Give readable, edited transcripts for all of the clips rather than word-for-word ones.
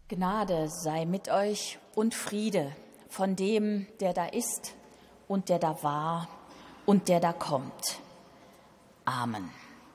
Gnade sei mit euch und Friede von dem, der da ist und der da war und der da kommt. Amen.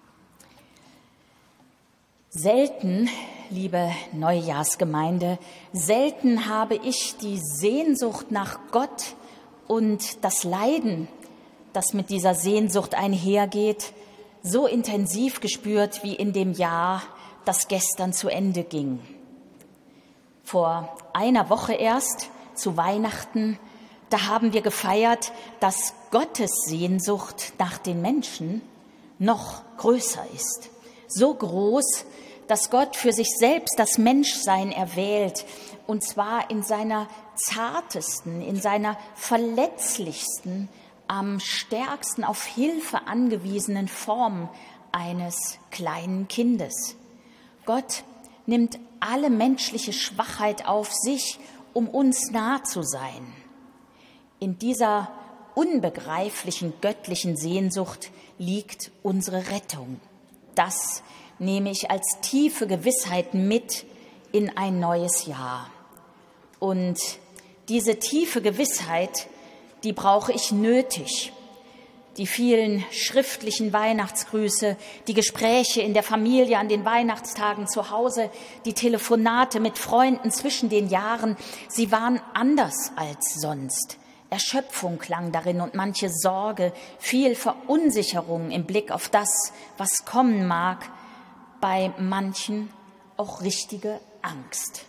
Selten, liebe Neujahrsgemeinde, selten habe ich die Sehnsucht nach Gott und das Leiden, das mit dieser Sehnsucht einhergeht, so intensiv gespürt wie in dem Jahr, das gestern zu Ende ging. Vor einer Woche erst, zu Weihnachten, da haben wir gefeiert, dass Gottes Sehnsucht nach den Menschen noch größer ist. So groß, dass Gott für sich selbst das Menschsein erwählt, und zwar in seiner zartesten, in seiner verletzlichsten, am stärksten auf Hilfe angewiesenen Form eines kleinen Kindes. Gott nimmt alle menschliche Schwachheit auf sich, um uns nah zu sein. In dieser unbegreiflichen göttlichen Sehnsucht liegt unsere Rettung. Das nehme ich als tiefe Gewissheit mit in ein neues Jahr. Und diese tiefe Gewissheit, die brauche ich nötig. Die vielen schriftlichen Weihnachtsgrüße, die Gespräche in der Familie an den Weihnachtstagen zu Hause, die Telefonate mit Freunden zwischen den Jahren, sie waren anders als sonst. Erschöpfung klang darin und manche Sorge, viel Verunsicherung im Blick auf das, was kommen mag, bei manchen auch richtige Angst.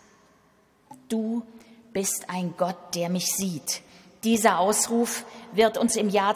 Du bist ein Gott, der mich sieht. Dieser Ausruf wird uns im Jahr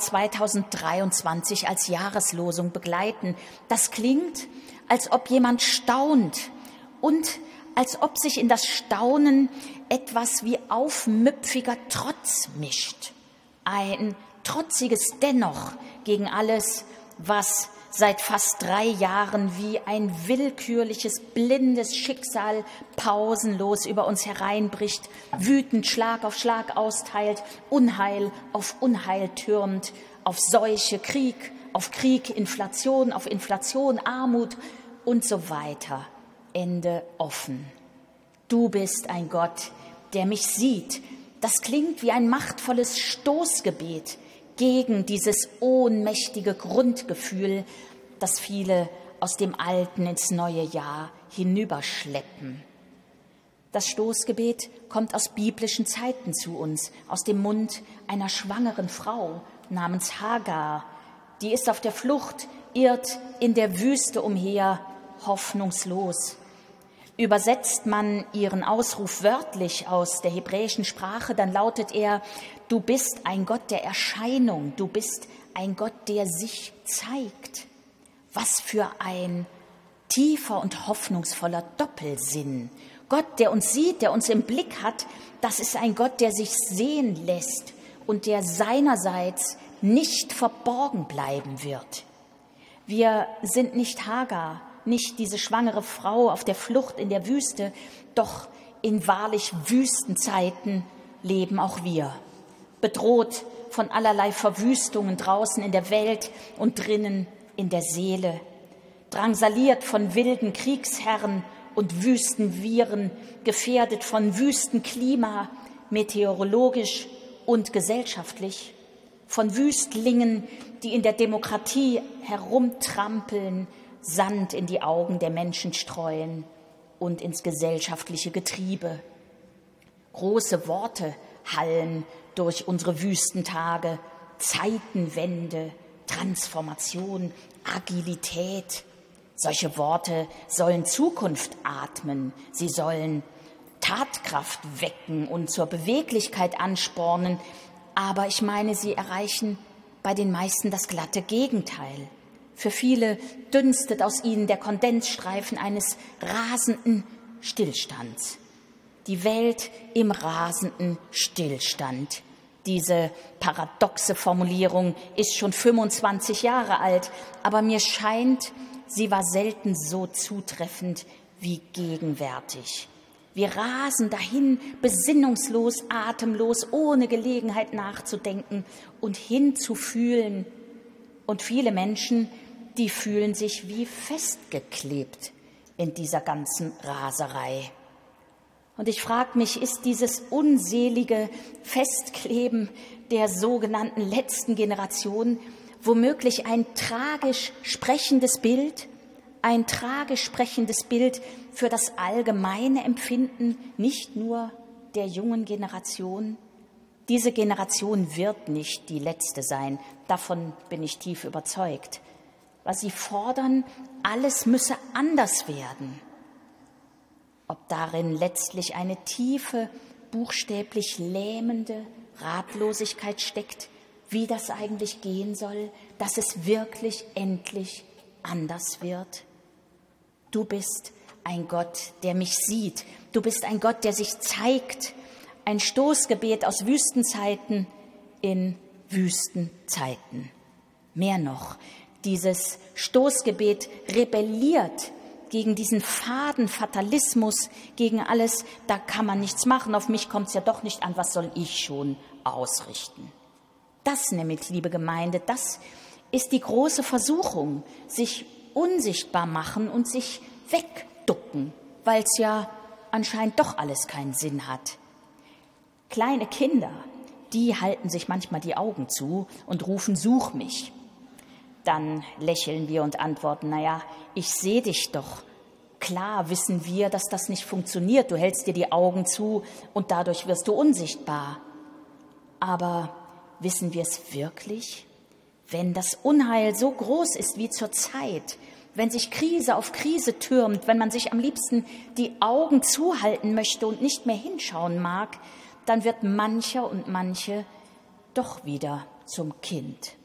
2023 als Jahreslosung begleiten. Das klingt, als ob jemand staunt und als ob sich in das Staunen etwas wie aufmüpfiger Trotz mischt. Ein trotziges Dennoch gegen alles, was seit fast 3 Jahren wie ein willkürliches, blindes Schicksal pausenlos über uns hereinbricht, wütend Schlag auf Schlag austeilt, Unheil auf Unheil türmt, auf Seuche, Krieg, auf Krieg, Inflation, auf Inflation, Armut und so weiter. Ende offen. Du bist ein Gott, der mich sieht. Das klingt wie ein machtvolles Stoßgebet gegen dieses ohnmächtige Grundgefühl, das viele aus dem alten ins neue Jahr hinüberschleppen. Das Stoßgebet kommt aus biblischen Zeiten zu uns, aus dem Mund einer schwangeren Frau namens Hagar. Die ist auf der Flucht, irrt in der Wüste umher, hoffnungslos. Übersetzt man ihren Ausruf wörtlich aus der hebräischen Sprache, dann lautet er: Du bist ein Gott der Erscheinung, du bist ein Gott, der sich zeigt. Was für ein tiefer und hoffnungsvoller Doppelsinn. Gott, der uns sieht, der uns im Blick hat, das ist ein Gott, der sich sehen lässt und der seinerseits nicht verborgen bleiben wird. Wir sind nicht Hagar, nicht diese schwangere Frau auf der Flucht in der Wüste, doch in wahrlich Wüstenzeiten leben auch wir, bedroht von allerlei Verwüstungen draußen in der Welt und drinnen in der Seele, drangsaliert von wilden Kriegsherren und Wüstenviren, gefährdet von Wüstenklima, meteorologisch und gesellschaftlich, von Wüstlingen, die in der Demokratie herumtrampeln, Sand in die Augen der Menschen streuen und ins gesellschaftliche Getriebe. Große Worte hallen durch unsere Wüstentage: Zeitenwende, Transformation, Agilität. Solche Worte sollen Zukunft atmen, sie sollen Tatkraft wecken und zur Beweglichkeit anspornen, aber ich meine, sie erreichen bei den meisten das glatte Gegenteil. Für viele dünstet aus ihnen der Kondensstreifen eines rasenden Stillstands. Die Welt im rasenden Stillstand. Diese paradoxe Formulierung ist schon 25 Jahre alt, aber mir scheint, sie war selten so zutreffend wie gegenwärtig. Wir rasen dahin, besinnungslos, atemlos, ohne Gelegenheit nachzudenken und hinzufühlen. Und viele Menschen, die fühlen sich wie festgeklebt in dieser ganzen Raserei. Und ich frage mich, ist dieses unselige Festkleben der sogenannten letzten Generation womöglich ein tragisch sprechendes Bild für das allgemeine Empfinden, nicht nur der jungen Generation? Diese Generation wird nicht die letzte sein, davon bin ich tief überzeugt. Was sie fordern, alles müsse anders werden. Ob darin letztlich eine tiefe, buchstäblich lähmende Ratlosigkeit steckt, wie das eigentlich gehen soll, dass es wirklich endlich anders wird? Du bist ein Gott, der mich sieht. Du bist ein Gott, der sich zeigt. Ein Stoßgebet aus Wüstenzeiten in Wüstenzeiten. Mehr noch, dieses Stoßgebet rebelliert gegen diesen faden Fatalismus, gegen alles, da kann man nichts machen, auf mich kommt es ja doch nicht an, was soll ich schon ausrichten? Das nämlich, liebe Gemeinde, das ist die große Versuchung, sich unsichtbar machen und sich wegducken, weil es ja anscheinend doch alles keinen Sinn hat. Kleine Kinder, die halten sich manchmal die Augen zu und rufen, such mich. Dann lächeln wir und antworten, naja, ich sehe dich doch. Klar wissen wir, dass das nicht funktioniert. Du hältst dir die Augen zu und dadurch wirst du unsichtbar. Aber wissen wir es wirklich? Wenn das Unheil so groß ist wie zur Zeit, wenn sich Krise auf Krise türmt, wenn man sich am liebsten die Augen zuhalten möchte und nicht mehr hinschauen mag, dann wird mancher und manche doch wieder zum Kind.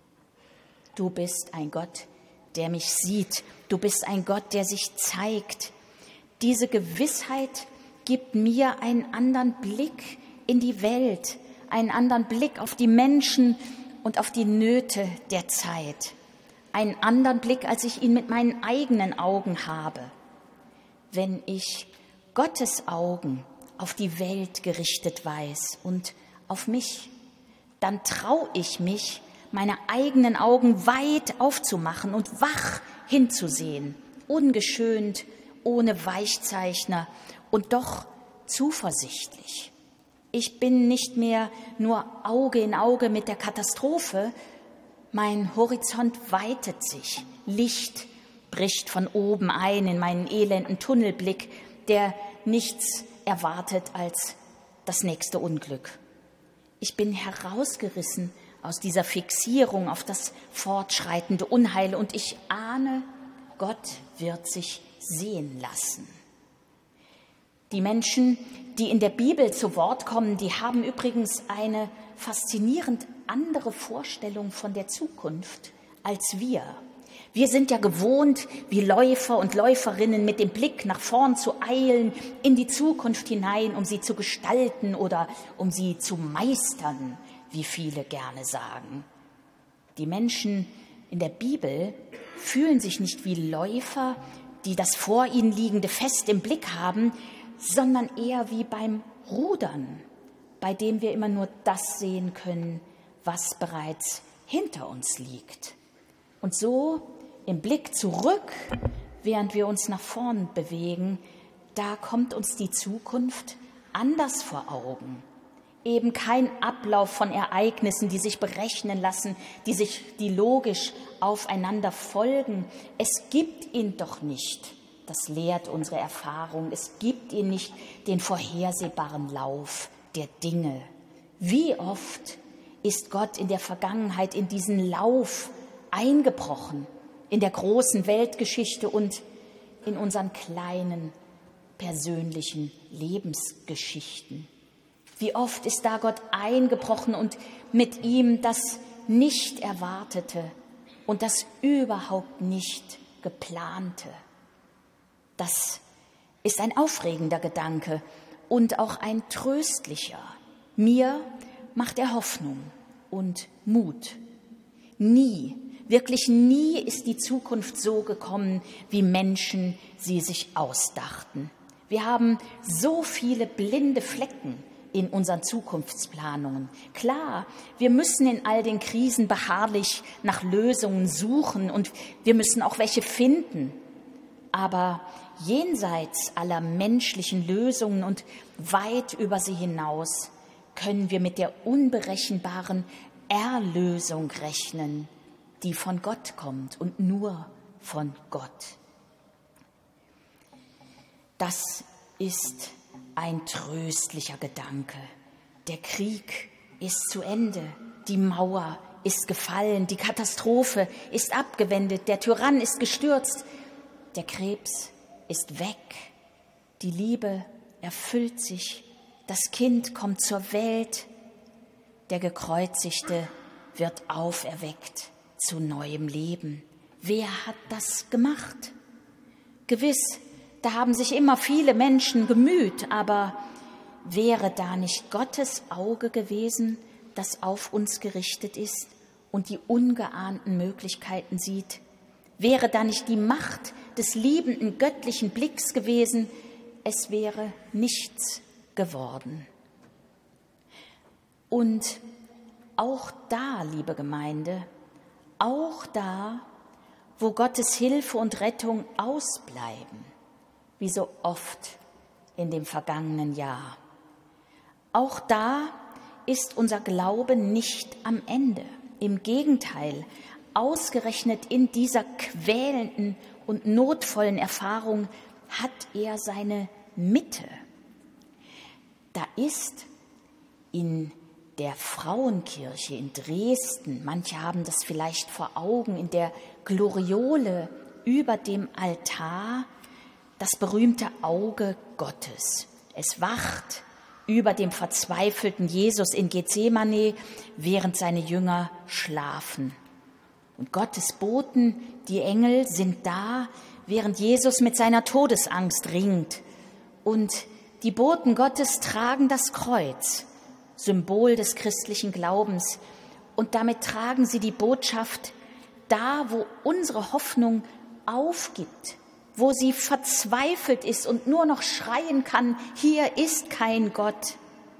Du bist ein Gott, der mich sieht. Du bist ein Gott, der sich zeigt. Diese Gewissheit gibt mir einen anderen Blick in die Welt, einen anderen Blick auf die Menschen und auf die Nöte der Zeit. Einen anderen Blick, als ich ihn mit meinen eigenen Augen habe. Wenn ich Gottes Augen auf die Welt gerichtet weiß und auf mich, dann traue ich mich, meine eigenen Augen weit aufzumachen und wach hinzusehen, ungeschönt, ohne Weichzeichner und doch zuversichtlich. Ich bin nicht mehr nur Auge in Auge mit der Katastrophe, mein Horizont weitet sich, Licht bricht von oben ein in meinen elenden Tunnelblick, der nichts erwartet als das nächste Unglück. Ich bin herausgerissen aus dieser Fixierung auf das fortschreitende Unheil und ich ahne, Gott wird sich sehen lassen. Die Menschen, die in der Bibel zu Wort kommen, die haben übrigens eine faszinierend andere Vorstellung von der Zukunft als wir. Wir sind ja gewohnt, wie Läufer und Läuferinnen mit dem Blick nach vorn zu eilen, in die Zukunft hinein, um sie zu gestalten oder um sie zu meistern, wie viele gerne sagen. Die Menschen in der Bibel fühlen sich nicht wie Läufer, die das vor ihnen liegende fest im Blick haben, sondern eher wie beim Rudern, bei dem wir immer nur das sehen können, was bereits hinter uns liegt. Und so im Blick zurück, während wir uns nach vorn bewegen, da kommt uns die Zukunft anders vor Augen. Eben kein Ablauf von Ereignissen, die sich berechnen lassen, die logisch aufeinander folgen. Es gibt ihn doch nicht. Das lehrt unsere Erfahrung. Es gibt ihn nicht den vorhersehbaren Lauf der Dinge. Wie oft ist Gott in der Vergangenheit in diesen Lauf eingebrochen, in der großen Weltgeschichte und in unseren kleinen persönlichen Lebensgeschichten. Wie oft ist da Gott eingebrochen und mit ihm das Nicht-Erwartete und das überhaupt nicht Geplante. Das ist ein aufregender Gedanke und auch ein tröstlicher. Mir macht er Hoffnung und Mut. Nie, wirklich nie ist die Zukunft so gekommen, wie Menschen sie sich ausdachten. Wir haben so viele blinde Flecken in unseren Zukunftsplanungen. Klar, wir müssen in all den Krisen beharrlich nach Lösungen suchen und wir müssen auch welche finden. Aber jenseits aller menschlichen Lösungen und weit über sie hinaus können wir mit der unberechenbaren Erlösung rechnen, die von Gott kommt und nur von Gott. Das ist ein tröstlicher Gedanke. Der Krieg ist zu Ende, die Mauer ist gefallen, die Katastrophe ist abgewendet, der Tyrann ist gestürzt, der Krebs ist weg, die Liebe erfüllt sich, das Kind kommt zur Welt, der Gekreuzigte wird auferweckt zu neuem Leben. Wer hat das gemacht? Gewiss, da haben sich immer viele Menschen gemüht, aber wäre da nicht Gottes Auge gewesen, das auf uns gerichtet ist und die ungeahnten Möglichkeiten sieht? Wäre da nicht die Macht des liebenden göttlichen Blicks gewesen, es wäre nichts geworden. Und auch da, liebe Gemeinde, auch da, wo Gottes Hilfe und Rettung ausbleiben, wie so oft in dem vergangenen Jahr, auch da ist unser Glaube nicht am Ende. Im Gegenteil, ausgerechnet in dieser quälenden und notvollen Erfahrung hat er seine Mitte. Da ist in der Frauenkirche in Dresden, manche haben das vielleicht vor Augen, in der Gloriole über dem Altar das berühmte Auge Gottes. Es wacht über dem verzweifelten Jesus in Gethsemane, während seine Jünger schlafen. Und Gottes Boten, die Engel, sind da, während Jesus mit seiner Todesangst ringt. Und die Boten Gottes tragen das Kreuz, Symbol des christlichen Glaubens. Und damit tragen sie die Botschaft, da wo unsere Hoffnung aufgibt, wo sie verzweifelt ist und nur noch schreien kann, hier ist kein Gott.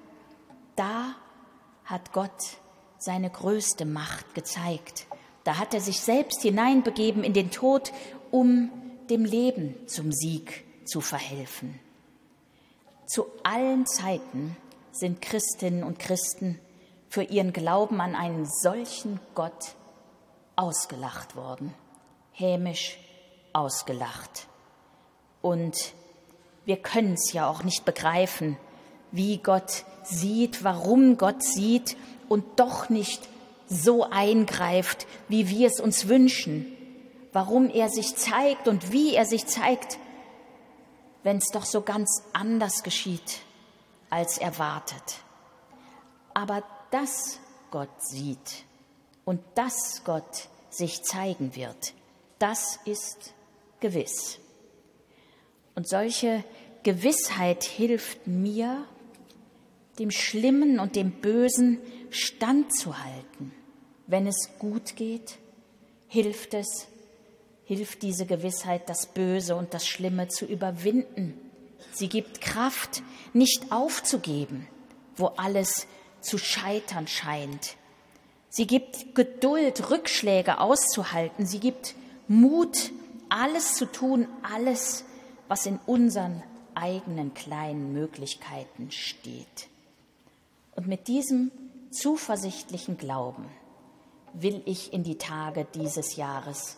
Da hat Gott seine größte Macht gezeigt. Da hat er sich selbst hineinbegeben in den Tod, um dem Leben zum Sieg zu verhelfen. Zu allen Zeiten sind Christinnen und Christen für ihren Glauben an einen solchen Gott ausgelacht worden, hämisch ausgelacht. Und wir können es ja auch nicht begreifen, wie Gott sieht, warum Gott sieht und doch nicht so eingreift, wie wir es uns wünschen, warum er sich zeigt und wie er sich zeigt, wenn es doch so ganz anders geschieht, als erwartet. Aber dass Gott sieht und dass Gott sich zeigen wird, das ist gewiss. Und solche Gewissheit hilft mir, dem Schlimmen und dem Bösen standzuhalten. Wenn es gut geht, hilft diese Gewissheit, das Böse und das Schlimme zu überwinden. Sie gibt Kraft, nicht aufzugeben, wo alles zu scheitern scheint. Sie gibt Geduld, Rückschläge auszuhalten. Sie gibt Mut, alles zu tun, alles, was in unseren eigenen kleinen Möglichkeiten steht. Und mit diesem zuversichtlichen Glauben will ich in die Tage dieses Jahres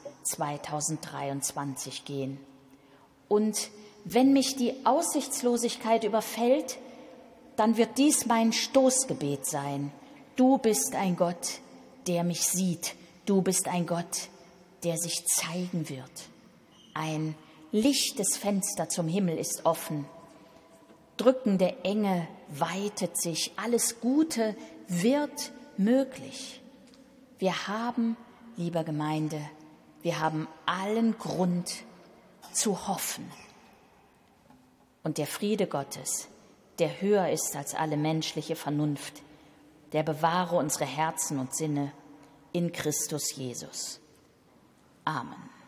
2023 gehen. Und wenn mich die Aussichtslosigkeit überfällt, dann wird dies mein Stoßgebet sein. Du bist ein Gott, der mich sieht. Du bist ein Gott, der sich zeigen wird. Ein lichtes Fenster zum Himmel ist offen. Drückende Enge weitet sich. Alles Gute wird möglich. Wir haben, liebe Gemeinde, wir haben allen Grund zu hoffen. Und der Friede Gottes, der höher ist als alle menschliche Vernunft, der bewahre unsere Herzen und Sinne in Christus Jesus. Amen.